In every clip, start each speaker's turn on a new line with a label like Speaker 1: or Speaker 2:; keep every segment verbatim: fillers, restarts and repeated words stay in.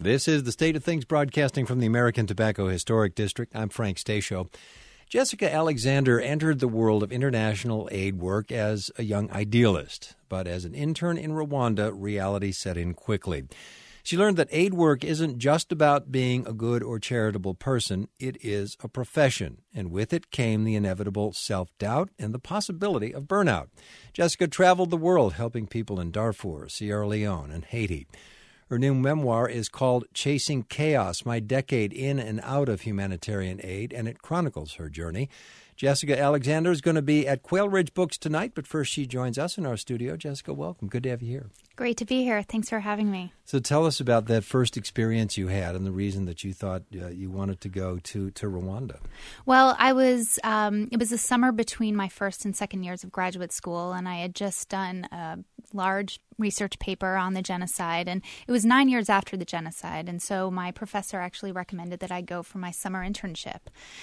Speaker 1: This is the State of Things broadcasting from the American Tobacco Historic District. I'm Frank Stasio. Jessica Alexander entered the world of international aid work as a young idealist, but as an intern in Rwanda, reality set in quickly. She learned that aid work isn't just about being a good or charitable person, it is a profession, and with it came the inevitable self-doubt and the possibility of burnout. Jessica traveled the world helping people in Darfur, Sierra Leone, and Haiti. Her new memoir is called Chasing Chaos, My Decade in and Out of Humanitarian Aid, and it chronicles her journey. Jessica Alexander is going to be at Quail Ridge Books tonight, but first she joins us in our studio. Jessica, welcome. Good to have you here.
Speaker 2: Great to be here. Thanks for having me.
Speaker 1: So tell us about that first experience you had and the reason that you thought uh, you wanted to go to, to Rwanda.
Speaker 2: Well, I was, um, it was a summer between my first and second years of graduate school, and I had just done a large research paper on the genocide, and it was nine years after the genocide, and so my professor actually recommended that I go for my summer internship.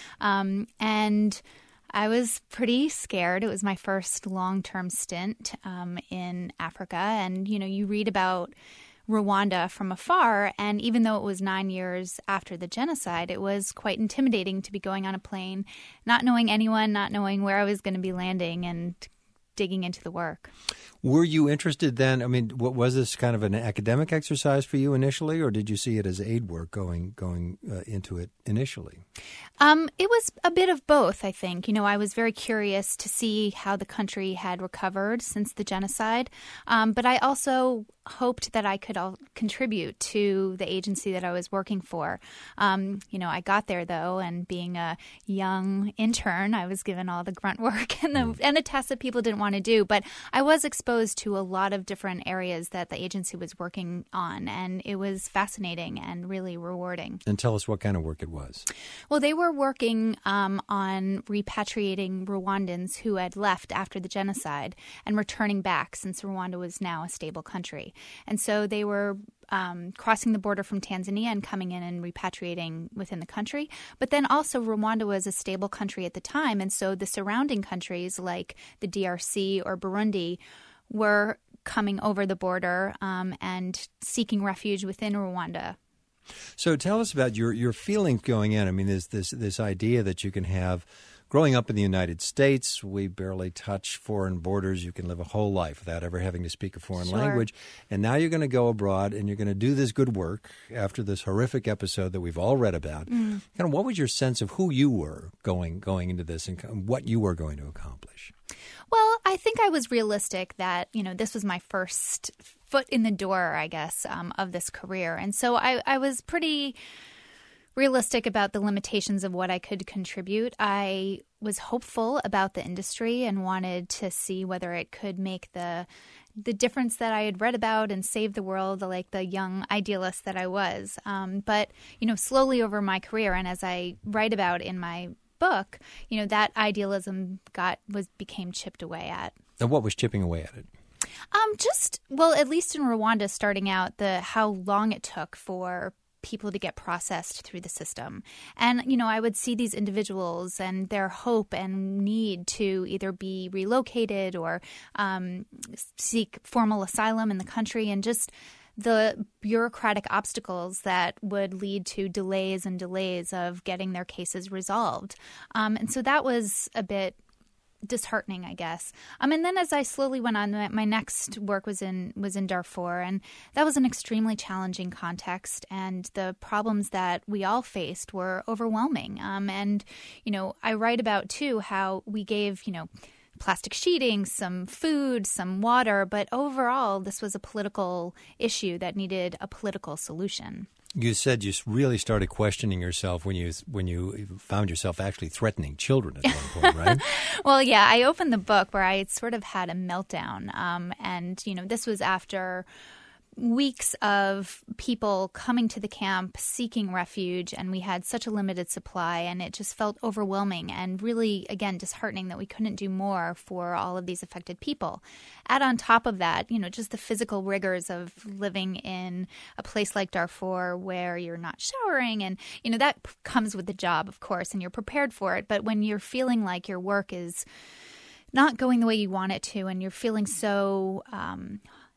Speaker 2: Um, and I was pretty scared. It was my first long-term stint um, in Africa, and, you know, you read about Rwanda from afar, and even though it was nine years after the genocide, it was quite intimidating to be going on a plane, not knowing anyone, not knowing where I was going to be landing, and digging into the work.
Speaker 1: Were you interested then? I mean, what, was this kind of an academic exercise for you initially, or did you see it as aid work going going uh, into it initially?
Speaker 2: Um, it was a bit of both, I think. You know, I was very curious to see how the country had recovered since the genocide, um, but I also hoped that I could all contribute to the agency that I was working for. Um, you know, I got there, though, and being a young intern, I was given all the grunt work and the mm. and a test that people didn't want to do. But I was exposed to a lot of different areas that the agency was working on, and it was fascinating and really rewarding.
Speaker 1: And tell us what kind of work it was.
Speaker 2: Well, they were working um, on repatriating Rwandans who had left after the genocide and returning back, since Rwanda was now a stable country. And so they were um, crossing the border from Tanzania and coming in and repatriating within the country. But then also Rwanda was a stable country at the time. And so the surrounding countries like the D R C or Burundi were coming over the border um, and seeking refuge within Rwanda.
Speaker 1: So tell us about your, your feelings going in. I mean, there's this, this idea that you can have growing up in the United States, we barely touch foreign borders. You can live a whole life without ever having to speak a foreign
Speaker 2: Sure.
Speaker 1: language. And now you're going to go abroad and you're going to do this good work after this horrific episode that we've all read about. Mm. Kind of what was your sense of who you were going going into this and what you were going to accomplish?
Speaker 2: Well, I think I was realistic that, you know, this was my first foot in the door, I guess, um, of this career. And so I, I was pretty realistic about the limitations of what I could contribute. I was hopeful about the industry and wanted to see whether it could make the the difference that I had read about and save the world, like the young idealist that I was. Um, but, you know, slowly over my career, and as I write about in my book, you know, that idealism got was became chipped away at.
Speaker 1: And what was chipping away at it?
Speaker 2: Um, just, well, at least in Rwanda, starting out, the how long it took for people to get processed through the system. And, you know, I would see these individuals and their hope and need to either be relocated or um, seek formal asylum in the country, and just the bureaucratic obstacles that would lead to delays and delays of getting their cases resolved. Um, and so that was a bit disheartening, I guess. Um, and then as I slowly went on, my next work was in was in Darfur, and that was an extremely challenging context, and the problems that we all faced were overwhelming. Um, and, you know, I write about, too, how we gave, you know, plastic sheeting, some food, some water, but overall this was a political issue that needed a political solution.
Speaker 1: You said you really started questioning yourself when you when you found yourself actually threatening children at one point, right?
Speaker 2: Well, yeah, I opened the book where I sort of had a meltdown, um, and you know, this was after weeks of people coming to the camp seeking refuge, and we had such a limited supply, and it just felt overwhelming and really, again, disheartening that we couldn't do more for all of these affected people. Add on top of that, you know, just the physical rigors of living in a place like Darfur where you're not showering, and, you know, that p- comes with the job, of course, and you're prepared for it. But when you're feeling like your work is not going the way you want it to, and you're feeling so um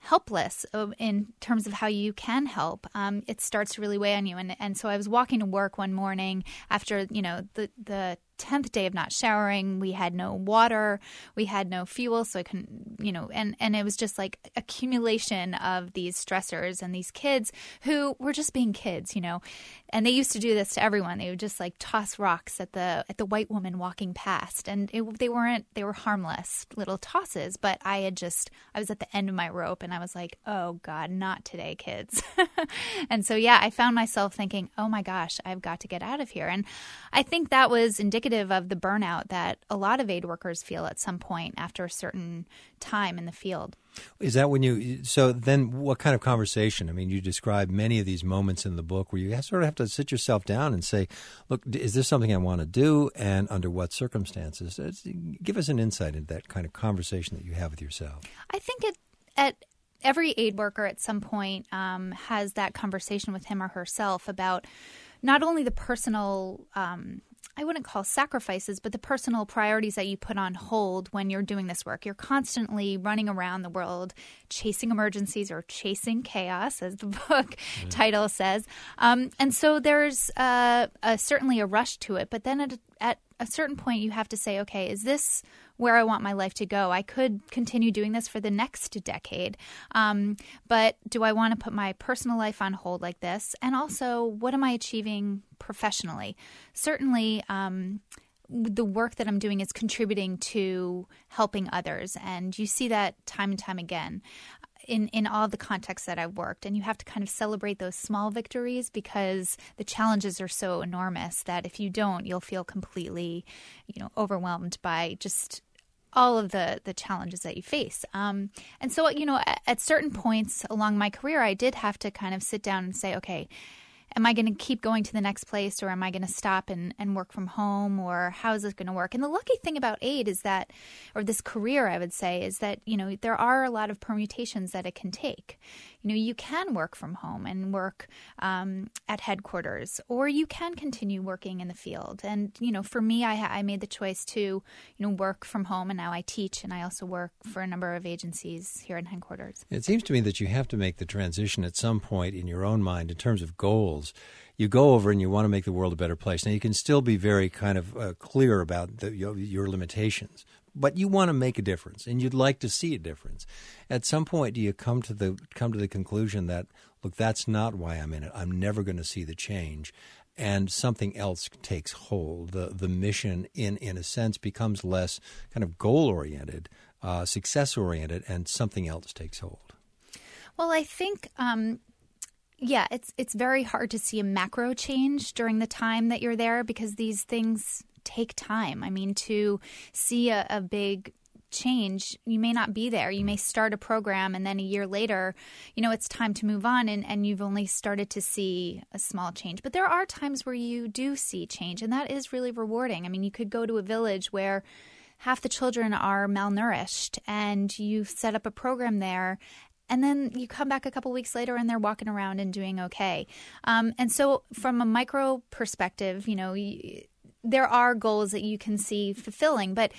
Speaker 2: helpless in terms of how you can help, um, it starts to really weigh on you. And and so I was walking to work one morning after, you know, the the tenth day of not showering. We had no water, we had no fuel, so I couldn't, you know, and, and it was just like accumulation of these stressors and these kids who were just being kids, you know, and they used to do this to everyone. They would just like toss rocks at the at the white woman walking past, and it, they weren't they were harmless little tosses, but I had just I was at the end of my rope, and I was like, oh God, not today, kids. And so yeah, I found myself thinking, oh my gosh, I've got to get out of here. And I think that was indicative of the burnout that a lot of aid workers feel at some point after a certain time in the field.
Speaker 1: Is that when you – so then what kind of conversation? I mean, you describe many of these moments in the book where you sort of have to sit yourself down and say, look, is this something I want to do, and under what circumstances? Give us an insight into that kind of conversation that you have with yourself.
Speaker 2: I think it, at every aid worker at some point um, has that conversation with him or herself about not only the personal um, – I wouldn't call sacrifices, but the personal priorities that you put on hold when you're doing this work. You're constantly running around the world chasing emergencies or chasing chaos, as the book mm. title says. Um, and so there's uh, a, certainly a rush to it. But then at, at a certain point, you have to say, okay, is this where I want my life to go? I could continue doing this for the next decade. Um, but do I want to put my personal life on hold like this? And also, what am I achieving professionally? Certainly, um, the work that I'm doing is contributing to helping others. And you see that time and time again in, in all the contexts that I've worked. And you have to kind of celebrate those small victories because the challenges are so enormous that if you don't, you'll feel completely, you know, overwhelmed by just all of the, the challenges that you face. Um, and so, you know, at, at certain points along my career, I did have to kind of sit down and say, okay, am I going to keep going to the next place, or am I going to stop and, and work from home, or how is it going to work? And the lucky thing about aid is that, or this career, I would say, is that, you know, there are a lot of permutations that it can take. You know, you can work from home and work um, at headquarters, or you can continue working in the field. And, you know, for me, I, I made the choice to, you know, work from home, and now I teach, and I also work for a number of agencies here in headquarters.
Speaker 1: It seems to me that you have to make the transition at some point in your own mind in terms of goals. You go over and you want to make the world a better place. Now, you can still be very kind of uh, clear about the, your, your limitations, but you want to make a difference, and you'd like to see a difference. At some point, do you come to the come to the conclusion that, look, that's not why I'm in it. I'm never going to see the change, and something else takes hold. The the mission, in in a sense, becomes less kind of goal oriented, uh, success oriented, and something else takes hold.
Speaker 2: Well, I think. Um Yeah, it's it's very hard to see a macro change during the time that you're there because these things take time. I mean, to see a, a big change, you may not be there. You may start a program and then a year later, you know, it's time to move on and, and you've only started to see a small change. But there are times where you do see change, and that is really rewarding. I mean, you could go to a village where half the children are malnourished and you set up a program there, and then you come back a couple weeks later and they're walking around and doing okay. Um, and so from a micro perspective, you know, you, there are goals that you can see fulfilling. But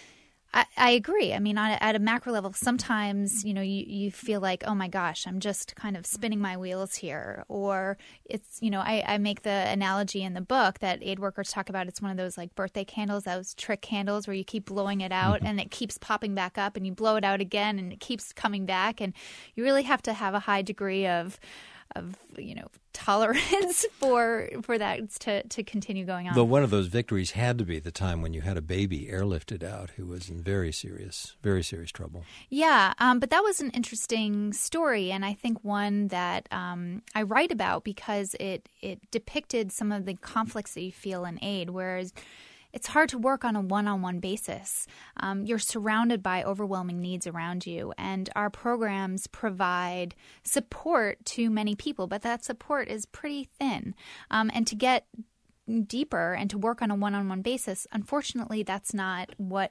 Speaker 2: I, I agree. I mean, on, at a macro level, sometimes, you know, you, you feel like, oh, my gosh, I'm just kind of spinning my wheels here. Or it's, you know, I, I make the analogy in the book that aid workers talk about. It's one of those like birthday candles, those trick candles where you keep blowing it out and it keeps popping back up, and you blow it out again and it keeps coming back. And you really have to have a high degree of of, you know, tolerance for for that to, to continue going on.
Speaker 1: But one of those victories had to be the time when you had a baby airlifted out who was in very serious, very serious trouble.
Speaker 2: Yeah, um, but that was an interesting story, and I think one that um, I write about because it, it depicted some of the conflicts that you feel in aid, whereas it's hard to work on a one-on-one basis. Um, you're surrounded by overwhelming needs around you, and our programs provide support to many people, but that support is pretty thin. Um, and to get deeper and to work on a one-on-one basis, unfortunately, that's not what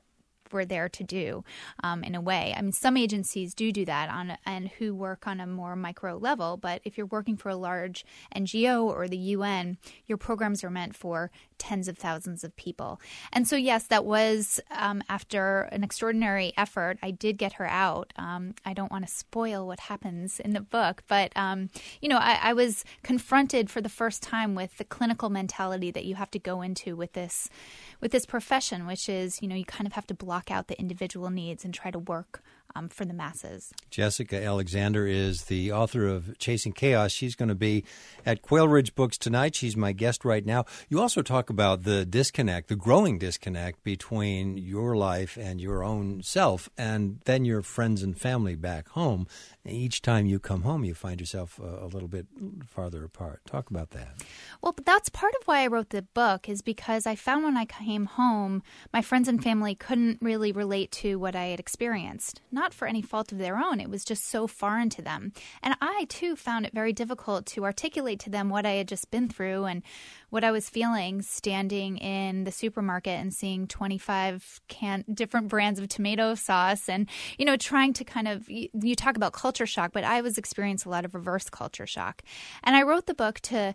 Speaker 2: we're there to do um, in a way. I mean, some agencies do do that on and who work on a more micro level, but if you're working for a large N G O or the U N, your programs are meant for tens of thousands of people. And so, yes, that was um, after an extraordinary effort. I did get her out. Um, I don't want to spoil what happens in the book, but, um, you know, I, I was confronted for the first time with the clinical mentality that you have to go into with this, with this profession, which is, you know, you kind of have to block out the individual needs and try to work Um, for the masses.
Speaker 1: Jessica Alexander is the author of Chasing Chaos. She's going to be at Quail Ridge Books tonight. She's my guest right now. You also talk about the disconnect, the growing disconnect between your life and your own self and then your friends and family back home. And each time you come home, you find yourself a, a little bit farther apart. Talk about that.
Speaker 2: Well, that's part of why I wrote the book, is because I found when I came home, my friends and family couldn't really relate to what I had experienced. Not for any fault of their own. It was just so foreign to them. And I, too, found it very difficult to articulate to them what I had just been through and what I was feeling standing in the supermarket and seeing twenty-five can- different brands of tomato sauce and, you know, trying to kind of, you, you talk about culture shock, but I was experiencing a lot of reverse culture shock. And I wrote the book to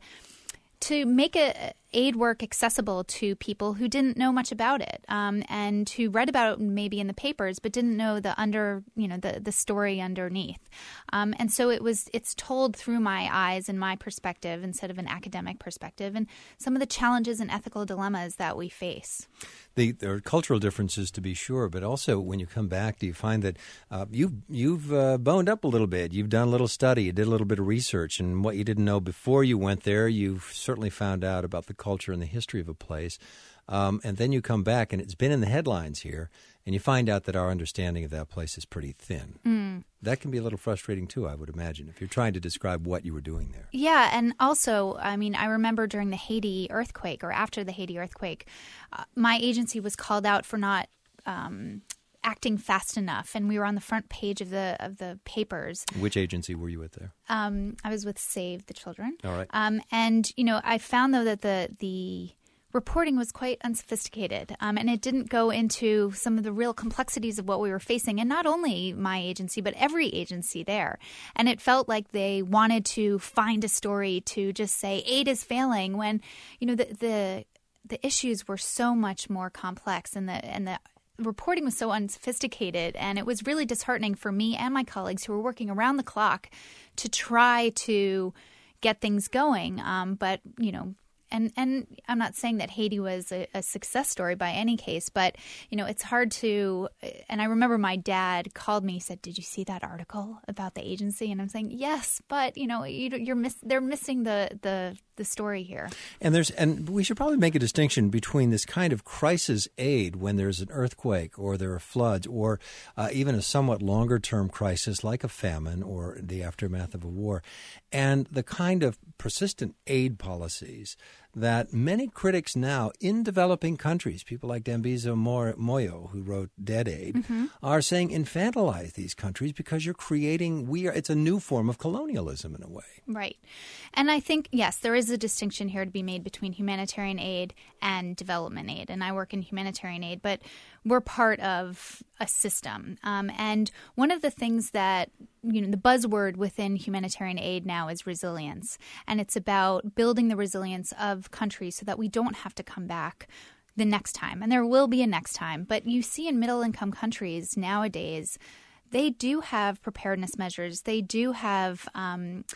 Speaker 2: to make a, aid work accessible to people who didn't know much about it um, and who read about it maybe in the papers but didn't know the under you know the the story underneath. Um, and so it was it's told through my eyes and my perspective instead of an academic perspective, and some of the challenges and ethical dilemmas that we face.
Speaker 1: The, there are cultural differences, to be sure, but also when you come back, do you find that uh, you've, you've uh, boned up a little bit? You've done a little study, you did a little bit of research, and what you didn't know before you went there, you've certainly found out about the culture and the history of a place. Um, and then you come back, and it's been in the headlines here, and you find out that our understanding of that place is pretty thin. Mm. That can be a little frustrating, too, I would imagine, if you're trying to describe what you were doing there.
Speaker 2: Yeah, and also, I mean, I remember during the Haiti earthquake or after the Haiti earthquake, uh, my agency was called out for not um, acting fast enough, and we were on the front page of the of the papers.
Speaker 1: Which agency were you with there?
Speaker 2: Um, I was with Save the Children.
Speaker 1: All right.
Speaker 2: Um, and, you know, I found, though, that the the reporting was quite unsophisticated, um, and it didn't go into some of the real complexities of what we were facing, and not only my agency, but every agency there. And it felt like they wanted to find a story to just say aid is failing when, you know, the the, the issues were so much more complex, and the and the reporting was so unsophisticated, and it was really disheartening for me and my colleagues who were working around the clock to try to get things going. Um, but, you know, And and I'm not saying that Haiti was a, a success story by any case, but, you know, it's hard to – and I remember my dad called me. He said, did you see that article about the agency? And I'm saying, yes, but, you know, you, you're miss, they're missing the, the the story here.
Speaker 1: And there's and we should probably make a distinction between this kind of crisis aid when there's an earthquake or there are floods or uh, even a somewhat longer-term crisis like a famine or the aftermath of a war, and the kind of persistent aid policies that many critics now in developing countries, people like Dambisa Moyo, who wrote Dead Aid, mm-hmm. are saying infantilize these countries because you're creating, we are, it's a new form of colonialism in a way.
Speaker 2: Right. And I think, yes, there is a distinction here to be made between humanitarian aid and development aid. And I work in humanitarian aid, but we're part of a system. Um, and one of the things that, you know, the buzzword within humanitarian aid now is resilience. And it's about building the resilience of countries so that we don't have to come back the next time. And there will be a next time. But you see in middle-income countries nowadays, they do have preparedness measures. They do have um,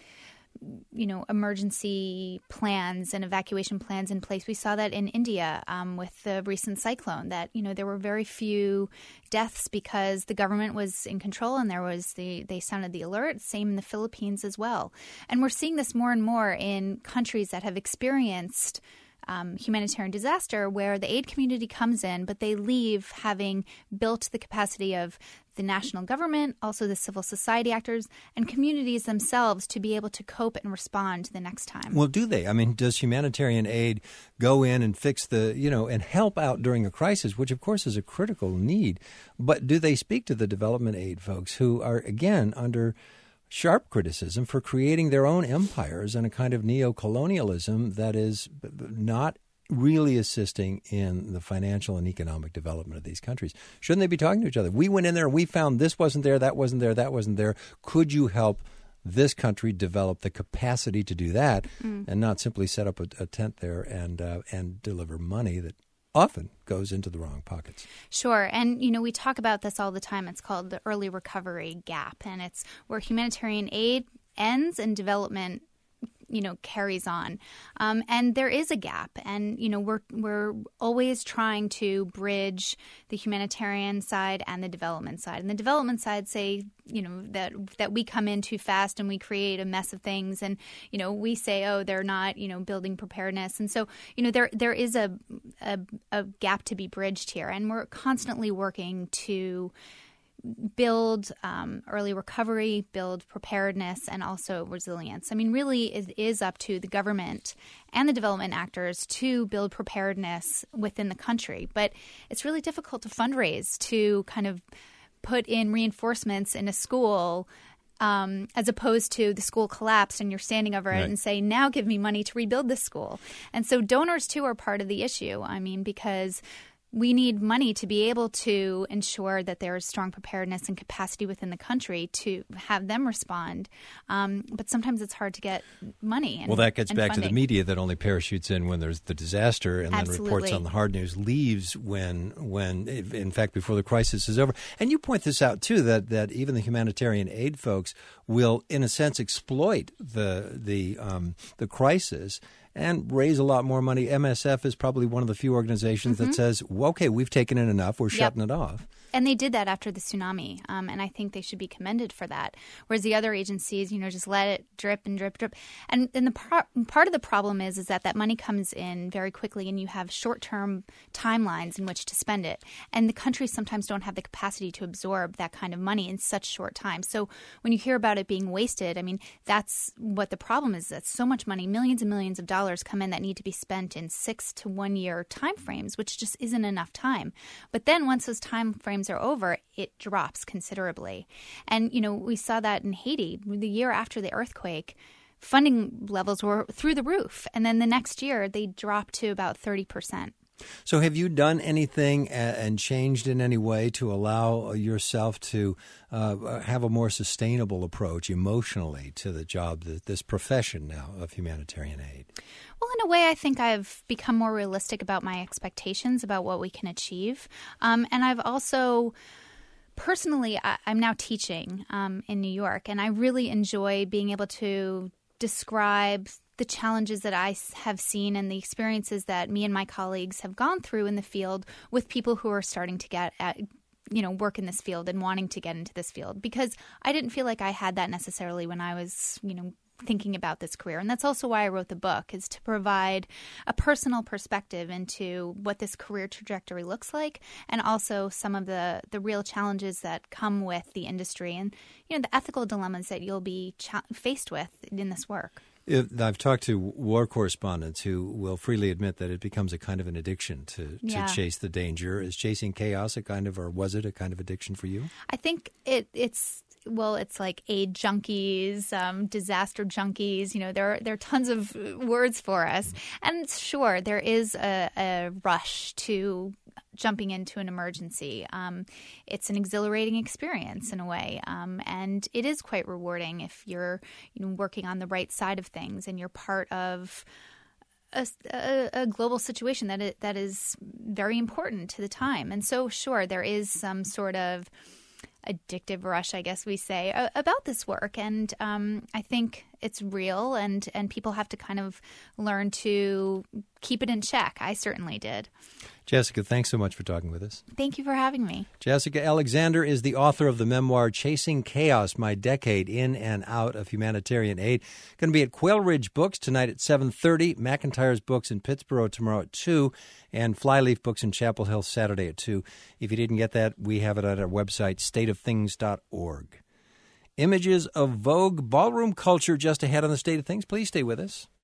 Speaker 2: you know, emergency plans and evacuation plans in place. We saw that in India um, with the recent cyclone, that, you know, there were very few deaths because the government was in control and there was the, they sounded the alert. Same in the Philippines as well. And we're seeing this more and more in countries that have experienced Um, humanitarian disaster, where the aid community comes in, but they leave having built the capacity of the national government, also the civil society actors, and communities themselves to be able to cope and respond the next time.
Speaker 1: Well, do they? I mean, does humanitarian aid go in and fix the, you know, and help out during a crisis, which of course is a critical need, but do they speak to the development aid folks who are, again, under sharp criticism for creating their own empires and a kind of neo-colonialism that is not really assisting in the financial and economic development of these countries. Shouldn't they be talking to each other? We went in there and we found this wasn't there, that wasn't there, that wasn't there. Could you help this country develop the capacity to do that mm. and not simply set up a, a tent there and uh, and deliver money that often goes into the wrong pockets?
Speaker 2: Sure. And, you know, we talk about this all the time. It's called the early recovery gap, and it's where humanitarian aid ends and development you know, carries on. Um, and there is a gap. And, you know, we're we're always trying to bridge the humanitarian side and the development side. And the development side say, you know, that that we come in too fast and we create a mess of things. And, you know, we say, oh, they're not, you know, building preparedness. And so, you know, there there is a a, a gap to be bridged here. And we're constantly working to build um, early recovery, build preparedness, and also resilience. I mean, really, it is up to the government and the development actors to build preparedness within the country. But it's really difficult to fundraise to kind of put in reinforcements in a school um, as opposed to the school collapsed and you're standing over it right. and say, now give me money to rebuild this school. And so donors, too, are part of the issue. I mean, because we need money to be able to ensure that there is strong preparedness and capacity within the country to have them respond. Um, but sometimes it's hard to get money. And,
Speaker 1: well, that gets back
Speaker 2: funding.
Speaker 1: to the media that only parachutes in when there's the disaster and
Speaker 2: Absolutely.
Speaker 1: then reports on the hard news, leaves when, when, in fact, before the crisis is over. And you point this out, too, that, that even the humanitarian aid folks will, in a sense, exploit the, the, um, the crisis and raise a lot more money. M S F is probably one of the few organizations mm-hmm. that says, well, okay, we've taken in enough, we're yep. shutting it off.
Speaker 2: And they did that after the tsunami, um, and I think they should be commended for that. Whereas the other agencies, you know, just let it drip and drip, drip. And, and the par- part of the problem is is that that money comes in very quickly, and you have short-term timelines in which to spend it. And the countries sometimes don't have the capacity to absorb that kind of money in such short time. So when you hear about it being wasted, I mean, that's what the problem is. That so much money, millions and millions of dollars, come in that need to be spent in six to one-year timeframes, which just isn't enough time. But then once those timeframes are over, it drops considerably. And, you know, we saw that in Haiti the year after the earthquake. Funding levels were through the roof. And then the next year, they dropped to about thirty percent.
Speaker 1: So have you done anything and changed in any way to allow yourself to uh, have a more sustainable approach emotionally to the job, this profession now of humanitarian aid?
Speaker 2: Well, in a way, I think I've become more realistic about my expectations about what we can achieve. Um, and I've also... Personally, I, I'm now teaching um, in New York, and I really enjoy being able to describe the challenges that I have seen and the experiences that me and my colleagues have gone through in the field with people who are starting to get at, you know, work in this field and wanting to get into this field, because I didn't feel like I had that necessarily when I was, you know, thinking about this career. And that's also why I wrote the book, is to provide a personal perspective into what this career trajectory looks like, and also some of the, the real challenges that come with the industry and, you know, the ethical dilemmas that you'll be cha- faced with in this work.
Speaker 1: I've talked to war correspondents who will freely admit that it becomes a kind of an addiction to, to
Speaker 2: yeah.
Speaker 1: chase the danger. Is chasing chaos a kind of, or was it a kind of addiction for you?
Speaker 2: I think it, it's Well, it's like aid junkies, um, disaster junkies. You know, there are, there are tons of words for us. And sure, there is a, a rush to jumping into an emergency. Um, it's an exhilarating experience in a way. Um, and it is quite rewarding if you're, you know, working on the right side of things and you're part of A, a, a global situation that it, that is very important to the time. And so, sure, there is some sort of addictive rush, I guess we say, uh, about this work. And um, I think it's real, and, and people have to kind of learn to keep it in check. I certainly did.
Speaker 1: Jessica, thanks so much for talking with us.
Speaker 2: Thank you for having me. Jessica
Speaker 1: Alexander is the author of the memoir Chasing Chaos, My Decade in and Out of Humanitarian Aid. Going to be at Quail Ridge Books tonight at seven thirty, McIntyre's Books in Pittsburgh tomorrow at two, and Flyleaf Books in Chapel Hill Saturday at two. If you didn't get that, we have it at our website, state of things dot org. Images of Vogue ballroom culture just ahead on the State of Things. Please stay with us.